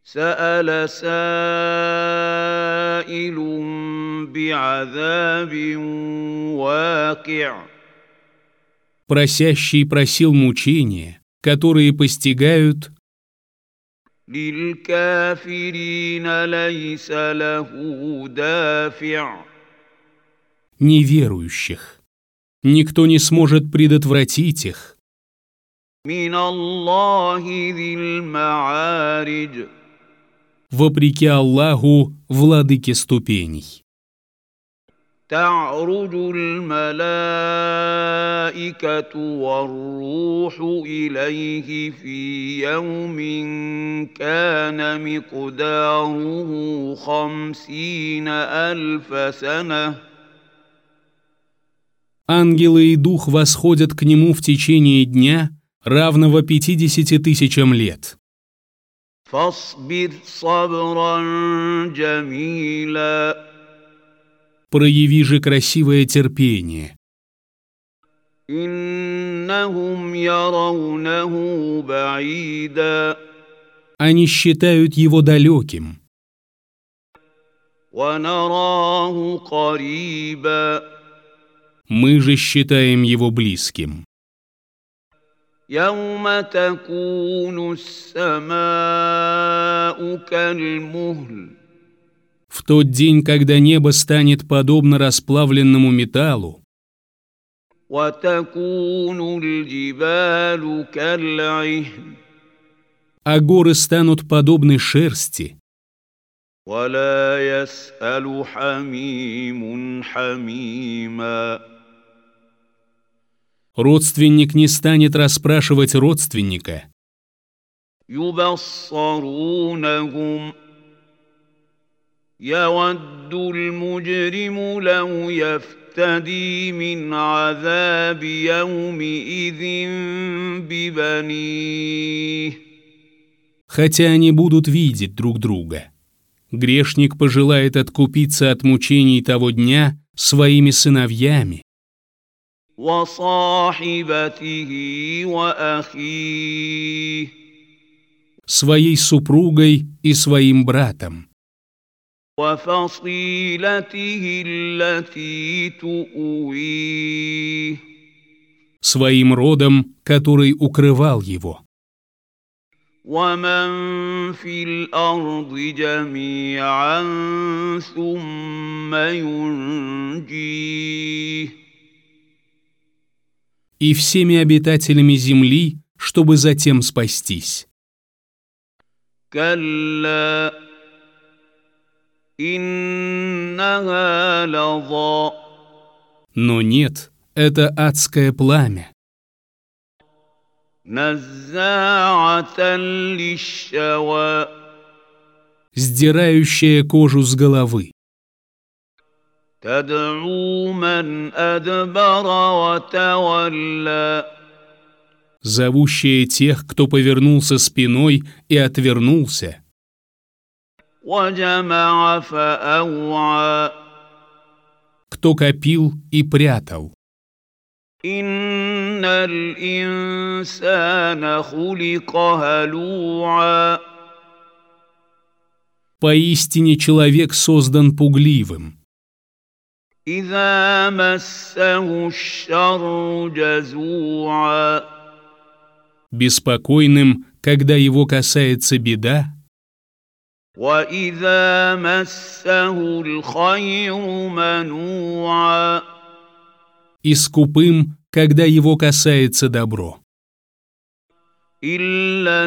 سأل سائل بعذاب واقع. Просящий просил мучения, которые постигают للكافرين ليس له دافع. неверующих. Никто не сможет предотвратить их. من الله ذي المعارج. Вопреки Аллаху, владыке ступеней. تعرج الملائكة والروح إليه في يوم كان مقداره 50,000 سنة. Ангелы и дух восходят к нему в течение дня, равного 50 тысячам лет. فاصبر صبرا جميلا. Прояви же красивое терпение. إنهم يرونه بعيدا. Они считают его далеким. ونراه قريبا. Мы же считаем его близким. يوم تكون السماء كالمهل. В тот день, когда небо станет подобно расплавленному металлу, وتكون الجبال كالعهن. а горы станут подобны шерсти, ولا يسأل حميم حميما. родственник не станет расспрашивать родственника. يبصرونهم. يود المجرم لو يفتدي من عذاب يومئذ ببنيه. Хотя они будут видеть друг друга. Грешник пожелает откупиться от мучений того дня своими сыновьями, وصاحبته وأخيه. своей супругой и своим братом, وفصيلته التي تؤويه. своим родом, который укрывал его, ومن في الأرض جميعا ثم ينجيه. и всеми обитателями земли, чтобы затем спастись. كلا إنها لظى. Но нет, это адское пламя, نزاعة للشوى. сдирающее кожу с головы, تدعو من أدبر وتولى. зовущее тех, кто повернулся спиной и отвернулся, وجمع فأوعى. кто копил и прятал. إن الإنسان خلق هلوعا. Поистине человек создан пугливым, إذا مسه الشر جزوعا. беспокойным, когда его касается беда, وإذا مسه الخير منوعا. и скупым, когда его касается добро. إلا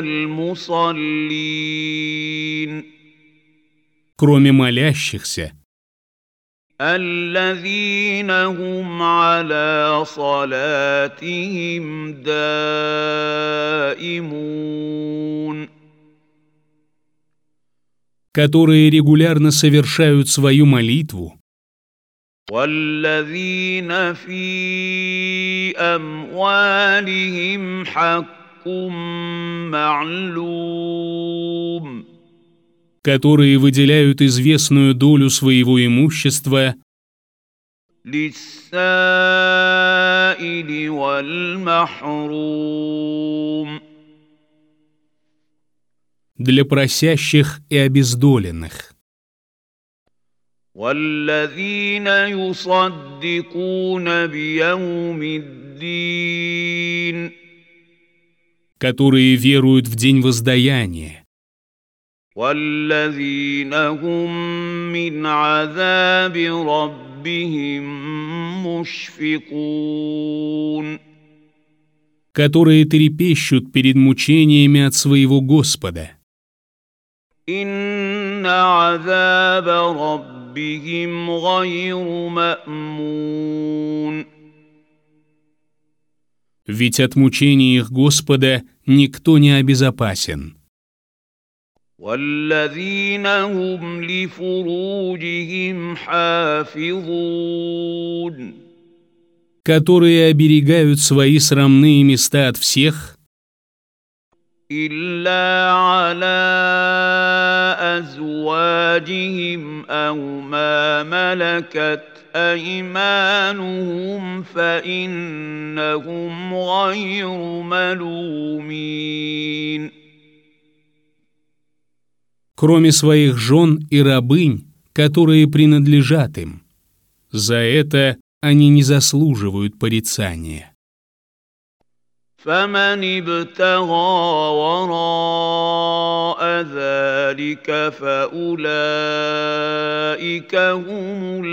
المصلين. Кроме молящихся, الذين هم على صلاتهم دائمون. которые регулярно совершают свою молитву, والذين في أموالهم حق معلوم. которые выделяют известную долю своего имущества للسائل والمحروم. для просящих и обездоленных, والذين يصدقون بيوم الدين которые веруют в день воздаяния, والذين هم من عذاب ربهم مشفقون которые трепещут перед мучениями от своего Господа. إن عذاب ربهم غير مأمون Ведь от мучений их Господа никто не обезопасен. والذين هم لفروجهم حافظون Которые оберегают свои срамные места от всех, إلا على أزواجهم أو ما ملكت أيمانهم فإنهم غير ملومين кроме своих жен и рабынь, которые принадлежат им. За это они не заслуживают порицания. فمن ابتغى وراء ذلك فأولئك هم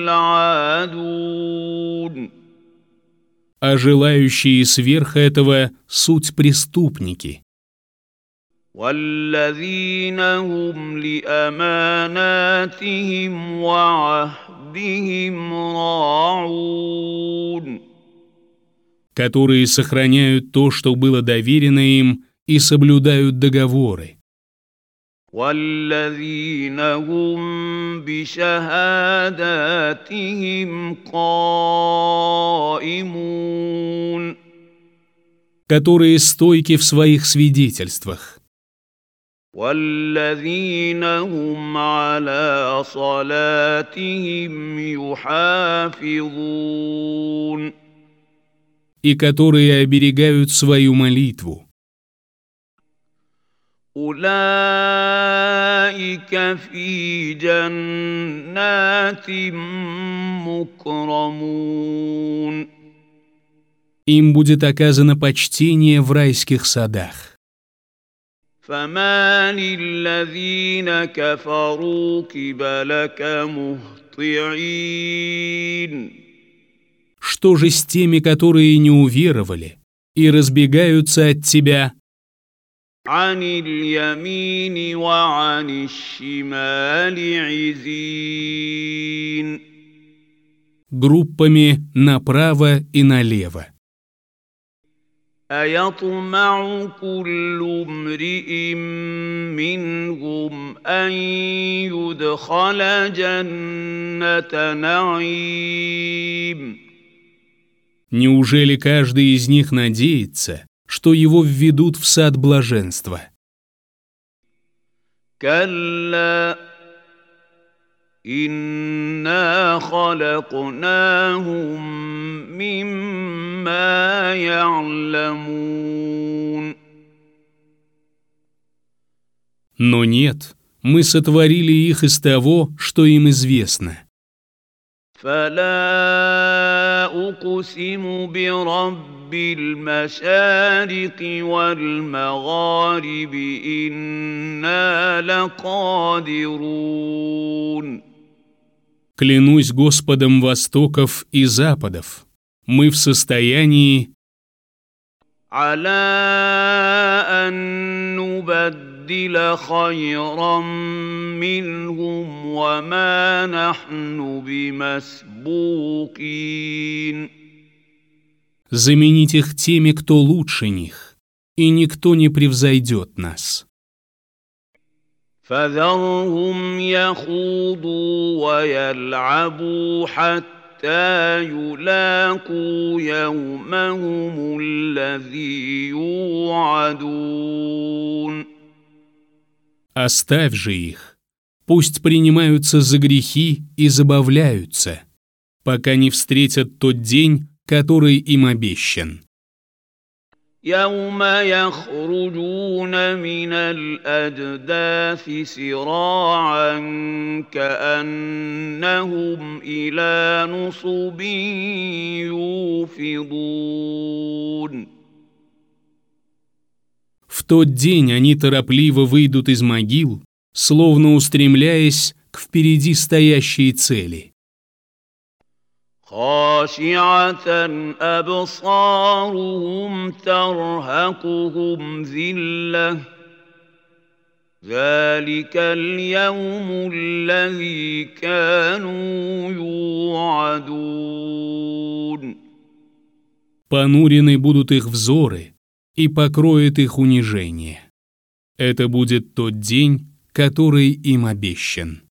العادون А желающие сверх этого суть преступники, والذين هم لأماناتهم وعهدهم راعون которые сохраняют то, что было доверено им, и соблюдают договоры, والذين هم بشهاداتهم قائمون которые стойки в своих свидетельствах, والذين هم على صلاتهم يحافظون и которые оберегают свою молитву. أولئك في جنات مكرمون Им будет оказано почтение в райских садах. فما للذين كفروا قبلك مهطعين Что же с теми, которые не уверовали и разбегаются от тебя عن اليمين وعن الشمال عزين группами направо и налево? أيطمع كل امرئ منهم أن يدخل جنة نعيم Неужели каждый из них надеется, что его введут в сад блаженства? كلا إنا خلقناهم مما يعلمون Но нет, мы сотворили их из того, что им известно. فلا أقسم برب المشارق والمغارب إنا لقادرون Клянусь Господом востоков и западов, мы в состоянии على أن نبدل خيرا منهم وما نحن بمسبوقين заменить их теми, кто лучше них, и никто не превзойдет нас. فذرهم يخوضوا ويلعبوا حتى يلاقوا يومهم الذي يوعدون Оставь же их, пусть принимаются за грехи и забавляются, пока не встретят тот день, который им обещан. يوم يخرجون من الأجداث سراعا كأنهم إلى نصب يوفضون. В тот день они торопливо выйдут из могил, словно устремляясь к впереди стоящей цели. خاشعة أبصارهم ترهقهم ذلة ذلك اليوم الذي كانوا يوعدون. Понурены будут их взоры, и покроет их унижение. Это будет тот день, который им обещан.